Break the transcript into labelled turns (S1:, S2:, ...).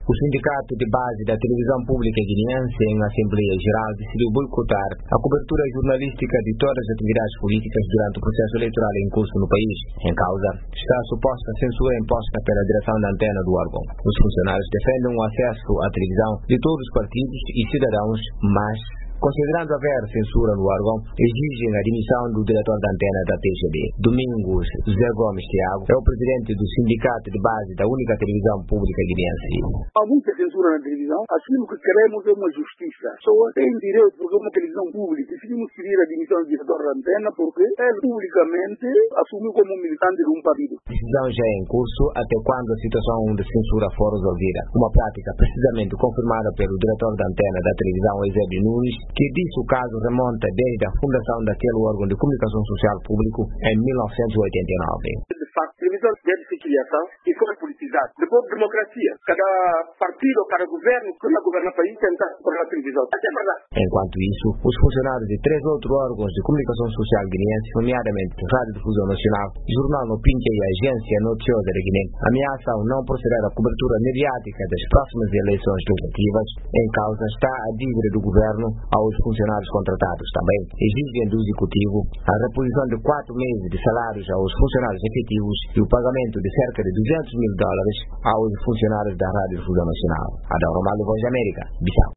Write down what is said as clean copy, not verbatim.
S1: O sindicato de base da televisão pública guineense, em Assembleia Geral, decidiu boicotar a cobertura jornalística de todas as atividades políticas durante o processo eleitoral em curso no país. Em causa está a suposta censura imposta pela direção da antena do órgão. Os funcionários defendem o acesso à televisão de todos os partidos e cidadãos, mas, considerando haver censura no órgão, exigem a demissão do diretor da antena da TGD. Domingos José Gomes Thiago é o presidente do sindicato de base da única televisão pública guineense.
S2: Há muita censura na televisão. Aquilo que queremos é uma justiça. A pessoa tem direito, porque é uma televisão pública. Decidimos pedir a demissão do diretor da antena porque ele publicamente assumiu como militante de um partido.
S1: A decisão já é em curso até quando a situação de censura for resolvida. Uma prática precisamente confirmada pelo diretor da antena da televisão, Eusébio Nunes, que disse o caso remonta desde a fundação daquele órgão de comunicação social público em 1989.
S2: De facto, a televisão deve ser criação e foi politizada. Depois, democracia. Cada partido, cada governo, que governa o país, tenta correr a televisão. É verdade.
S1: Enquanto isso, os funcionários de 3 outros órgãos de comunicação social guineense, nomeadamente Rádio Difusão Nacional, Jornal Nopincha e Agência Noticiosa de Guiné, ameaçam não proceder à cobertura mediática das próximas eleições legislativas. Em causa está a dívida do governo aos funcionários contratados. Também exigem do Executivo a reposição de 4 meses de salários aos funcionários efetivos e o pagamento de cerca de $200 mil aos funcionários da Rádio Difusão Nacional. Adão Romaldo, Voz da América, Bissau.